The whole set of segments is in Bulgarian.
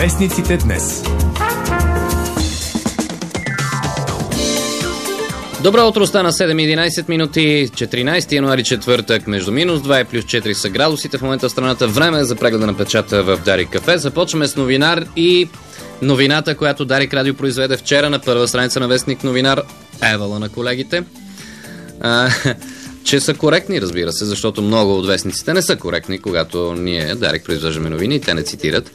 Вестниците днес. Добро утро, стана 7:11 минути, 14 януари, четвъртък, между минус 2 и плюс 4 са градусите в момента в страната. Време е за прегледа на печата в Дарик Кафе. Започваме с новинар и новината, която Дарик Радио произведе вчера на първа страница на вестник Новинар, евала на колегите. Че са коректни, разбира се, защото много от вестниците не са коректни, когато ние, Дарик, произвеждаме новини и те не цитират.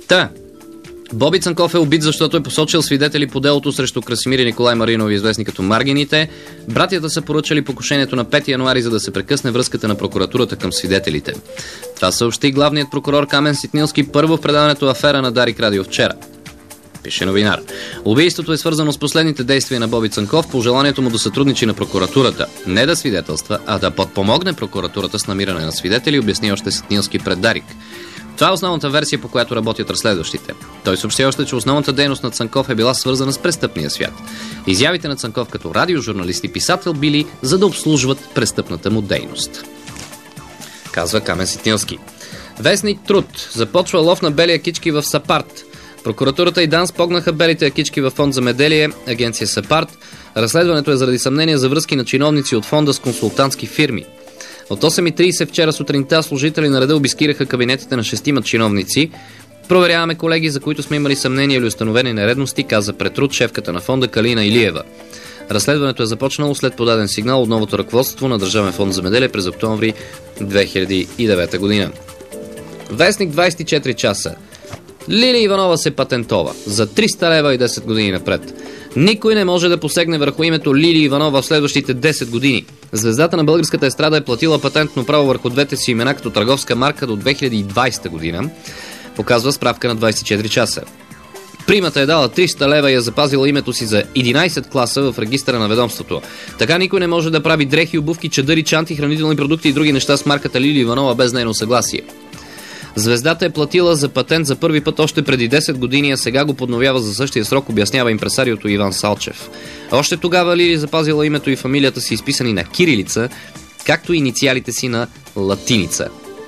Боби Цанков е убит, защото е посочил свидетели по делото срещу Красимир и Николай Маринови, известни като Маргините. Братята са поръчали покушението на 5 януари, за да се прекъсне връзката на прокуратурата към свидетелите. Това съобщи главният прокурор Камен Ситнилски първо в предаването Афера на Дарик Радио вчера. Пише новинар. Убийството е свързано с последните действия на Боби Цанков по желанието му да сътрудничи на прокуратурата. Не да свидетелства, а да подпомогне прокуратурата с намиране на свидетели, обясни още Ситнилски пред Дарик. Това е основната версия, по която работят разследващите. Той съобщи още, че основната дейност на Цанков е била свързана с престъпния свят. Изявите на Цанков като радиожурналист и писател били за да обслужват престъпната му дейност. Казва Камен Ситнилски. Вестник Труд. Започва лов на бели акички в Сапарт. Прокуратурата и ДАНС спогнаха белите акички във фонд Земеделие, агенция Сапарт. Разследването е заради съмнение за връзки на чиновници от фонда с консултантски фирми. От 8:30 вчера сутринта служители на реда обискираха кабинетите на 6 чиновници. Проверяваме колеги, за които сме имали съмнение или установени нередности, каза пред Труд шефката на фонда Калина Илиева. Разследването е започнало след подаден сигнал от новото ръководство на Държавен фонд Земеделие през октомври 2009 година. Вестник 24 часа. Лилия Иванова се патентова за 300 лева и 10 години напред. Никой не може да посегне върху името Лилия Иванова в следващите 10 години. Звездата на българската естрада е платила патентно право върху двете си имена като търговска марка до 2020 година, показва справка на 24 часа. Примата е дала 300 лева и е запазила името си за 11 класа в регистъра на ведомството. Така никой не може да прави дрехи, обувки, чадъри, чанти, хранителни продукти и други неща с марката Лилия Иванова без нейно съгласие. Звездата е платила за патент за първи път още преди 10 години, а сега го подновява за същия срок, обяснява импресариото Иван Салчев. Още тогава Лили запазила името и фамилията си изписани на кирилица, както и инициалите си на латиница.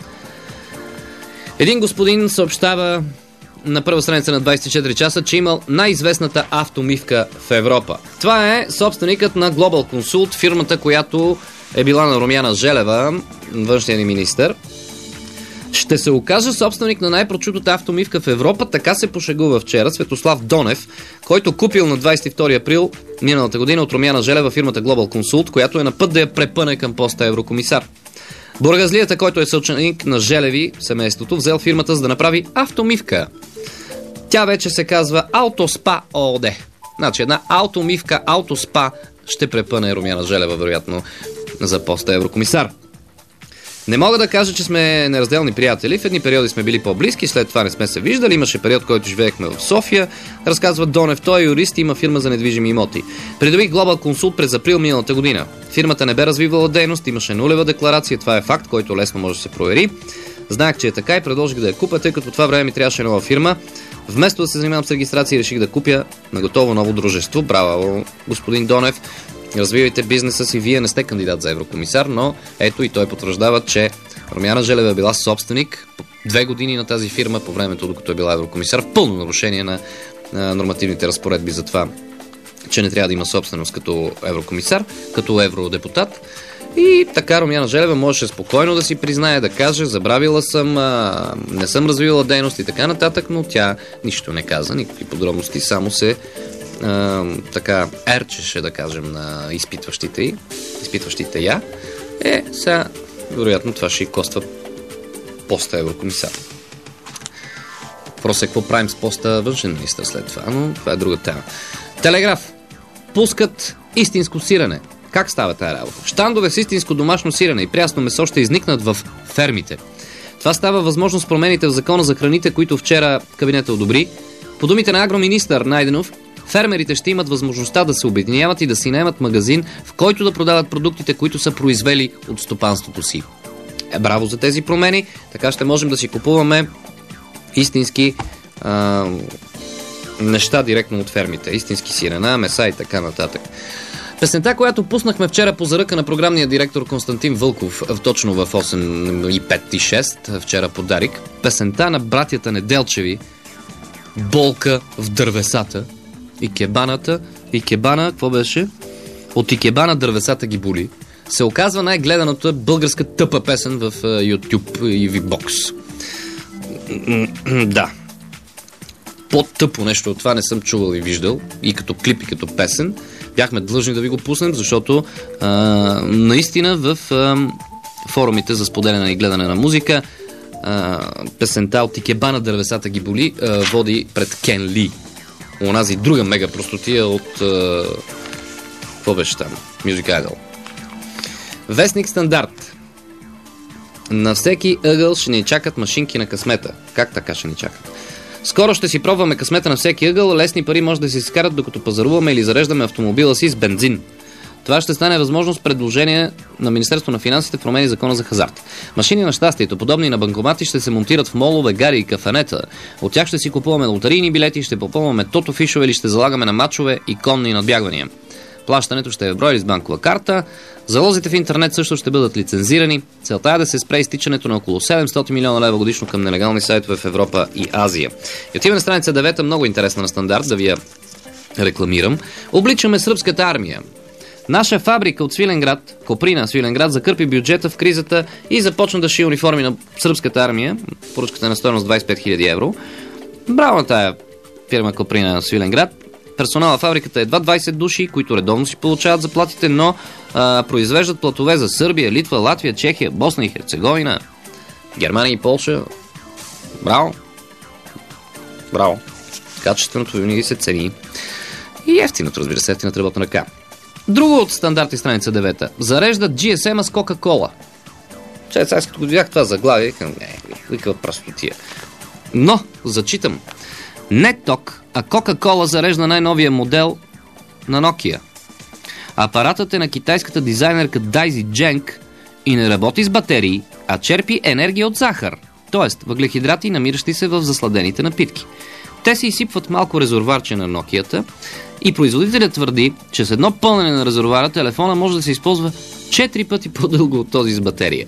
Един господин съобщава на първа страница на 24 часа, че имал най-известната автомивка в Европа. Това е собственикът на Global Consult, фирмата, която е била на Румяна Желева, външния ни министър. Ще се окаже собственик на най-прочутата автомивка в Европа, така се пошегува вчера Светослав Донев, който купил на 22 април миналата година от Румяна Желева фирмата Global Consult, която е на път да я препъне към поста еврокомисар. Бургазлията, който е съученик на Желеви, семейството, взел фирмата за да направи автомивка. Тя вече се казва Autospa ООД. Значи една автомивка, Autospa ще препъне Румяна Желева, вероятно, за поста еврокомисар. Не мога да кажа, че сме неразделни приятели. В едни периоди сме били по-близки, след това не сме се виждали. Имаше период, който живеехме в София. Разказва Донев, той е юрист и има фирма за недвижими имоти. Придобих Global Consult през април миналата година. Фирмата не бе развивала дейност, имаше нулева декларация. Това е факт, който лесно може да се провери. Знаех, че е така и предложих да я купя, тъй като това време ми трябваше нова фирма. Вместо да се занимавам с регистрация, реших да купя на готово ново дружество. Браво, господин Донев. Развивайте бизнеса си, вие не сте кандидат за еврокомисар, но ето и той потвърждава, че Румяна Желева е била собственик 2 години на тази фирма по времето, докато е била еврокомисар, в пълно нарушение на нормативните разпоредби за това, че не трябва да има собственост като еврокомисар, като евродепутат. И така Румяна Желева можеше спокойно да си признае, да каже, забравила съм, не съм развивала дейност и така нататък, но тя нищо не каза, никакви подробности, само се така ерчеше, да кажем, на изпитващите я. Сега, вероятно, това ще и коства поста еврокомисар. Въпросът е какво правим с поста външен министър след това, но това е друга тема. Телеграф. Пускат истинско сирене. Как става тая работа? Щандове с истинско домашно сирене и прясно месо ще изникнат в фермите. Това става възможно с промените в закона за храните, които вчера кабинета одобри. По думите на агроминистър Найденов, фермерите ще имат възможността да се обединяват и да си наемат магазин, в който да продават продуктите, които са произвели от стопанството си. Браво за тези промени, така ще можем да си купуваме истински неща директно от фермите. Истински сирена, меса и така нататък. Песента, която пуснахме вчера по заръка на програмния директор Константин Вълков, точно в 8:05 и 6, вчера по Дарик. Песента на братята Неделчеви болка в дървесата. Икебана, какво беше? От Икебана дървесата ги боли. Се оказва най-гледаната българска тъпа песен в YouTube и VBOX. Да. По-тъпо нещо от това не съм чувал и виждал. И като клип, и като песен. Бяхме длъжни да ви го пуснем, защото наистина в форумите за споделяне и гледане на музика песента от Икебана дървесата ги боли води пред Кен Ли. Онази друга мега простотия от какво беше там? Music Idol. Вестник Стандарт. На всеки ъгъл ще ни чакат машинки на късмета. Как така ще ни чакат? Скоро ще си пробваме късмета на всеки ъгъл. Лесни пари може да си изкарат докато пазаруваме или зареждаме автомобила си с бензин. Това ще стане възможност предложение на Министерство на финансите в промени закона за хазарт. Машини на щастието, подобни на банкомати, ще се монтират в молове, гари и кафенета. От тях ще си купуваме лотарийни билети, ще попълваме тото фишове или ще залагаме на мачове и конни надбягвания. Плащането ще е в брой или с банкова карта. Залозите в интернет също ще бъдат лицензирани. Целта е да се спре изтичането на около 700 милиона лева годишно към нелегални сайтове в Европа и Азия. И отиваме на страница 9, много интересна на Стандарт, да ви я рекламирам. Обличаме сръбската армия. Наша фабрика от Свиленград, Коприна Свиленград, закърпи бюджета в кризата и започна да шие униформи на сръбската армия. Поръчката е на стойност 25 000 евро. Браво на тая фирма Коприна Свиленград. Персонала в фабриката е едва 20 души, които редовно си получават заплатите, но произвеждат платове за Сърбия, Литва, Латвия, Чехия, Босна и Херцеговина, Германия и Полша. Браво! Браво! Качественото винаги се цени. И ефтиното, разбира се, ефтината работна ръка. Друго от Стандарти, страница 9. Зареждат GSM-а с Кока-Кола. Сега като го видях това заглавие, викам, каква простотия. Но, зачитам. Не ток, а Кока-Кола зарежда най-новия модел на Nokia. Апаратът е на китайската дизайнерка Дайзи Дженг и не работи с батерии, а черпи енергия от захар, т.е. въглехидрати, намиращи се в засладените напитки. Те се изсипват малко резервуарче на Nokia-та и производителят твърди, че с едно пълнене на резервуара телефона може да се използва 4 пъти по-дълго от този с батерия.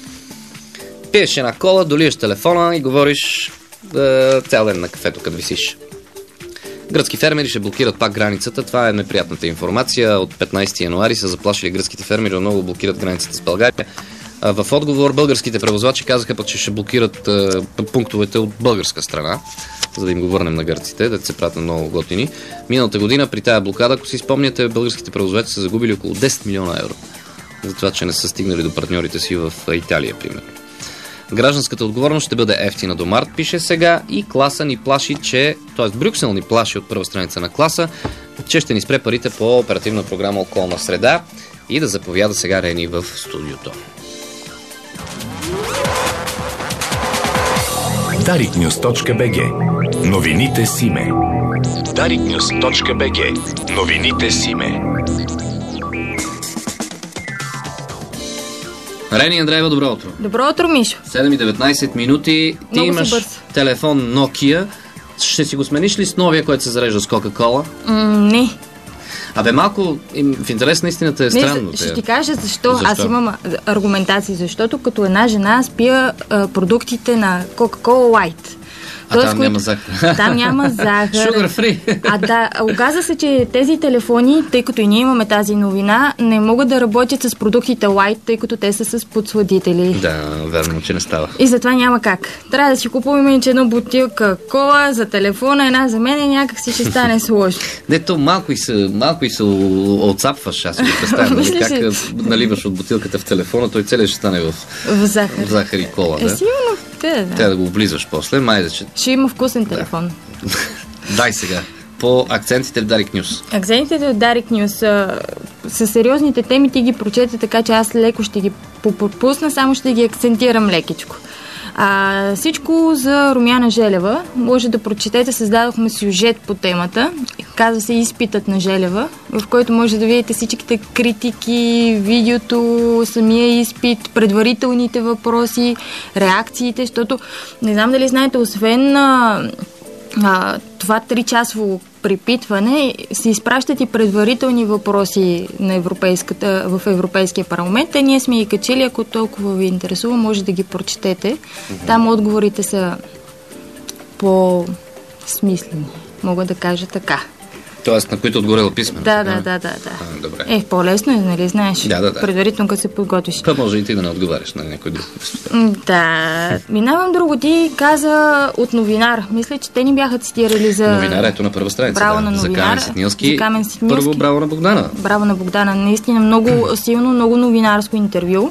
Пиеш една кола, доливаш телефона и говориш цял ден на кафето, като висиш. Гръцки фермери ще блокират пак границата. Това е неприятната информация. От 15 януари са заплашили гръцките фермери, много блокират границата с България. В отговор българските превозвачи казаха пък, че ще блокират пунктовете от българска страна, за да им го върнем на гърците, да се пратят много готини. Миналата година при тая блокада, ако си спомняте, българските превозвачи са загубили около 10 милиона евро. За това, че не са стигнали до партньорите си в Италия, примерно. Гражданската отговорност ще бъде ефтина до март, пише сега, и Класа ни плаши, т.е. Брюксел ни плаши от първа страница на Класа, че ще ни спре парите по оперативна програма Околна среда и да заповяда сега Рени в студиото. Dariknews.bg. Новините Симе. Dariknews.bg. Новините Симе. Рени Андреева, добро утро. Добро утро, Мишо. 7:19 минути. Ти много имаш телефон Nokia. Ще си го смениш ли с новия, който се зарежда с Кока-Кола? Не. Абе, малко в интерес на истината е странно. Ще ти кажа защо. Аз имам аргументации. Защото като една жена аз пия продуктите на Coca-Cola Light. Там няма захар. Там няма захар. Sugar free. Да, оказа се, че тези телефони, тъй като и ние имаме тази новина, не могат да работят с продуктите Light, тъй като те са с подсладители. Да, верно, че не става. И затова няма как. Трябва да си купуваме една бутилка кола за телефона, една за мен и някак си ще стане сложно. Дето малко и се отцапваш, аз си го представям. Как наливаш от бутилката в телефона, той целият ще стане в захар и кола. Да? Сигурно. Трябва да го облизваш после. Ще има вкусен телефон. Дай сега. По акцентите в Дарик Нюс. Акцентите в Дарик Нюс са сериозните теми, ти ги прочете, така че аз леко ще ги пропусна, само ще ги акцентирам лекичко. Всичко за Румяна Желева може да прочетете. Създадохме сюжет по темата. Казва се Изпитът на Желева, в който може да видите всичките критики, видеото, самия изпит, предварителните въпроси, реакциите, защото не знам дали знаете, освен това 3-часово припитване, се изпращат и предварителни въпроси в Европейския парламент. Ние сме ги качили, ако толкова ви интересува, може да ги прочетете. Там отговорите са смислени. Мога да кажа така. Тоест, на които отгорела писмено. Да. Добре. По-лесно е, нали знаеш? Да. Предварително, като се подготвиш. Па може и ти да не отговаряш на някой друг. Да. Минавам друго. Ти каза от новинар. Мисля, че те ни бяха цитирали за... Новинар, ето на първа страница. Браво на новинар. За Камен Ситнилски. Първо, браво на Богдана. Браво на Богдана. Наистина много силно, много новинарско интервю.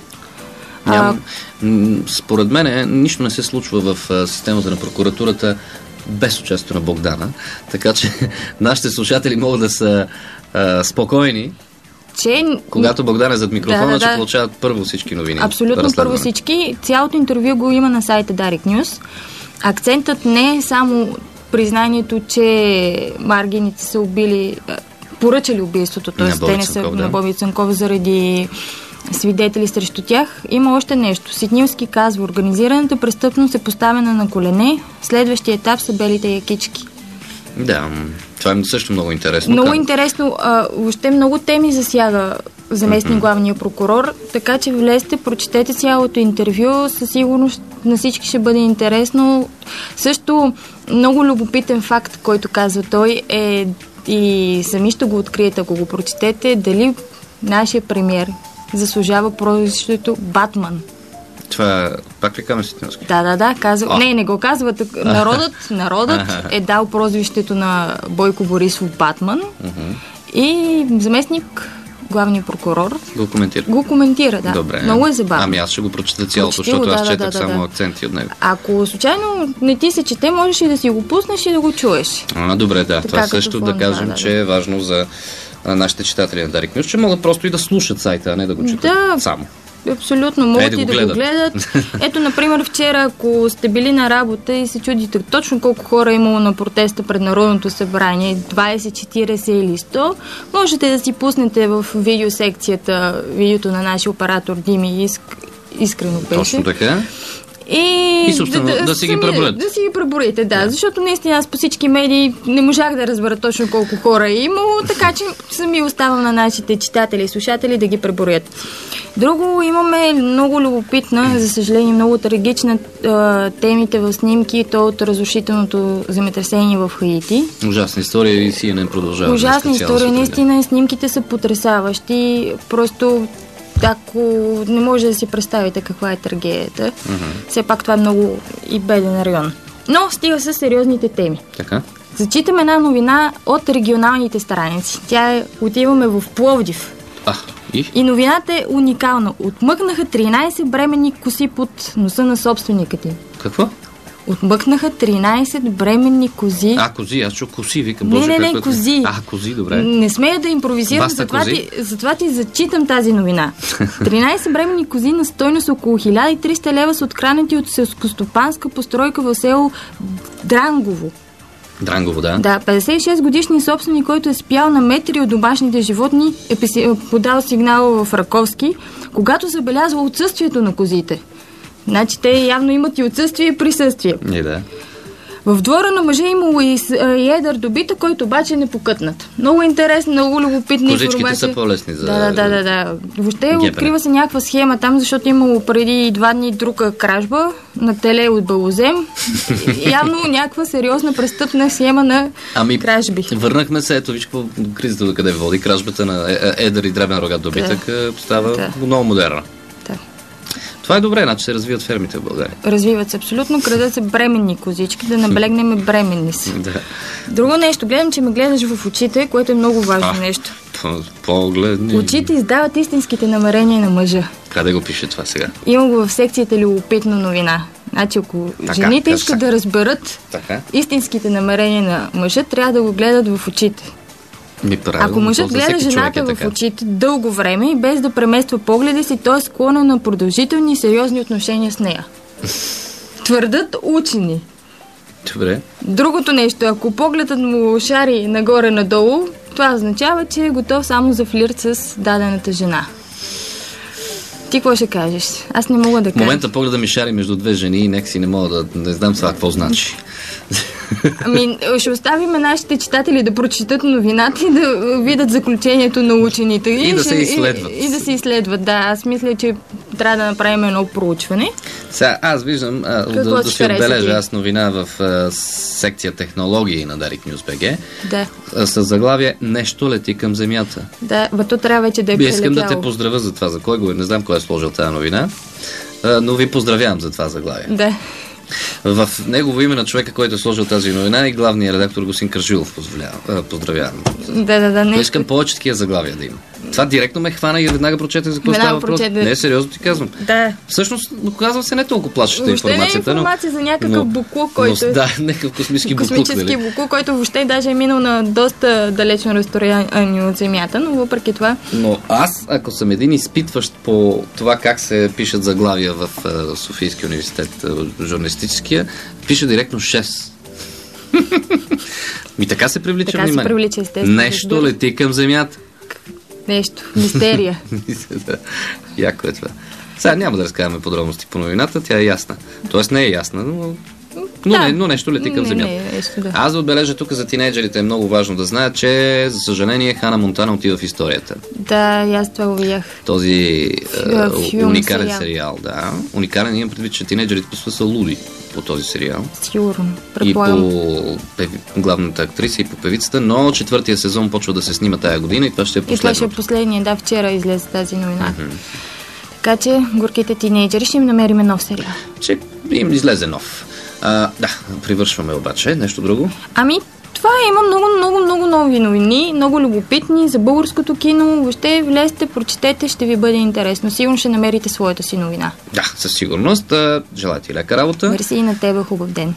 Според мен нищо не се случва в системата на прокуратурата без участието на Богдана, така че нашите слушатели могат да са спокойни, когато Богдан е зад микрофона, ще получават първо всички новини. Абсолютно първо всички. Цялото интервю го има на сайта Дарик Нюс. Акцентът не е само признанието, че Маргините са поръчали убийството, т.е. те не са на Боби Цанков заради свидетели срещу тях. Има още нещо. Ситнилски казва: организираната престъпност е поставена на колене. Следващия етап са белите якички. Да, това е също много интересно. Много интересно. Въобще много теми засяга заместник главния прокурор, така че влезте, прочетете цялото интервю. Със сигурност на всички ще бъде интересно. Също много любопитен факт, който казва той, е, и сами ще го откриете, ако го прочетете, дали нашия премиер заслужава прозвището Батман. Това пак ли Камен Ситнилски? Да, казва. Не го казва. Народът е дал прозвището на Бойко Борисов Батман и заместник главният прокурор го коментира, да. Добре. Много е забавно. Ами аз ще го прочета цялото, защото аз четах само акценти от него. Ако случайно не ти се чете, можеш и да си го пуснеш и да го чуеш. Добре, да. Така, това също да кажем, че е важно за нашите читатели на Дарик Нюс, че могат просто и да слушат сайта, а не да го четат само. Абсолютно, могат и да го гледат. Ето, например, вчера, ако сте били на работа и се чудите точно колко хора е имало на протеста пред Народното събрание, 20, 40 или 100, можете да си пуснете в видеосекцията видеото на нашия оператор Дими Искрено беше. Точно така. И собствено да си ги преброят. Да си ги преброите, да. Защото наистина аз по всички медии не можах да разбера точно колко хора е имало, така че сами оставам на нашите читатели и слушатели да ги преброят. Друго имаме много любопитна, за съжаление много трагична темите в снимки, то от разрушителното земетресение в Хаити. Ужасна история и си не продължава. Ужасна история, наистина снимките са потресаващи, просто ако не може да си представите каква е трагедията, все пак това е много и беден район. Но стига с сериозните теми. Така. Зачитаме една новина от регионалните страници. Отиваме в Пловдив. И новината е уникална. Отмъкнаха 13 бременни коси под носа на собственика ти. Какво? Отмъкнаха 13 бременни кози. Кози, аз чух коси, викам. Боже, не, кози. Кози, добре. Не смея да импровизирам, затова ти зачитам тази новина. 13 бременни кози на стойност около 1300 лева са откранати от селскостопанска постройка в село Дрангово. Дрангово, да. Да, 56 годишни собственик, който е спял на метри от домашните животни, е подал сигнал в Раковски, когато забелязва отсъствието на козите. Значи те явно имат и отсъствие и присъствие. Да. В двора на мъжа имало и едър добитък, който обаче не покътнат. Много интересно, много любопитна информация. Козичките са по-лесни за... Да. Въобще открива се някаква схема там, защото имало преди 2 дни друга кражба на теле от Балозем. Явно някаква сериозна престъпна схема на кражби. Върнахме се, ето виж кризата до къде води. Кражбата на едър и дребен рогат добитък става много модерна. Това е добре, значи се развиват фермите в България. Развиват се абсолютно, крадат се бременни козички, да наблегнем бременни си. Да. Друго нещо, гледам, че ме гледаш в очите, което е много важно нещо. Погледни. Очите издават истинските намерения на мъжа. Къде го пише това сега? Има го в секцията любопитна новина. Значи, ако жените искат да разберат истинските намерения на мъжа, трябва да го гледат в очите. Ако мъжът гледа жената в очите дълго време и без да премества погледа си, той е склонен на продължителни и сериозни отношения с нея. Твърдат учени. Добре. Другото нещо, ако погледът му шари нагоре-надолу, това означава, че е готов само за флирт с дадената жена. Ти какво ще кажеш? Аз не мога да В кажа. момента погледа ми шари между две жени и нека си не мога да не знам това какво значи. Ами, ще оставим нашите читатели да прочитат новината и да видят заключението на учените. И да се изследват. И да се изследват, да. Аз мисля, че трябва да направим едно проучване. Сега, аз виждам, да си отбележа аз новина в секция технологии на Дарик Нюз БГ. Да. С заглавие "Нещо лети към земята". Да, то трябва вече да е прелетяло. Искам да те поздравя за това, за кой го не знам кой е сложил тази новина, но ви поздравявам за това заглавие. Да. В негово име на човека, който е сложил тази новина, и главният редактор Госин Кържилов поздравявам. Да. Не искам повече такива заглавия да има. Това директно ме хвана и веднага прочетах за какво става въпрос. Не, сериозно ти казвам. Да. Всъщност, оказвам се не толкова плашеща информацията. Въобще не е информация за някакъв буклук, който... Да, някакъв космически буклук, който въобще даже е минал на доста далечно разстояние от Земята, но въпреки това... Но аз, ако съм един изпитващ по това как се пишат заглавия в Софийския университет, журналистическия, пише директно 6. И така се привлича така внимание. Се привлича, естествено. Нещо лети към земята. Нещо. Мистерия. Яко е това. Сега няма да разказваме подробности по новината, тя е ясна. Тоест не е ясна, но нещо лети към земята. Да. Аз да отбележа тук за тинейджерите е много важно да знаят, че за съжаление Хана Монтана отива в историята. Да, аз това го видях. Този уникален сериал, да. Уникален, имам предвид, че тинейджерите по са луди по този сериал. Сигурно, предполагам. И по главната актриса, и по певицата, но 4-тия сезон почва да се снима тая година и това ще е последното. И това ще е последния, да, вчера излезе тази новина. Така че горките тинейджери ще им намериме нов сериал. Ще им излезе нов. Да, привършваме обаче. Нещо друго? Ами, това има много нови новини, много любопитни за българското кино. Въобще влезте, прочетете, ще ви бъде интересно. Сигурно ще намерите своята си новина. Да, със сигурност. Желая ти лека работа. Мерси и на тебе, хубав ден.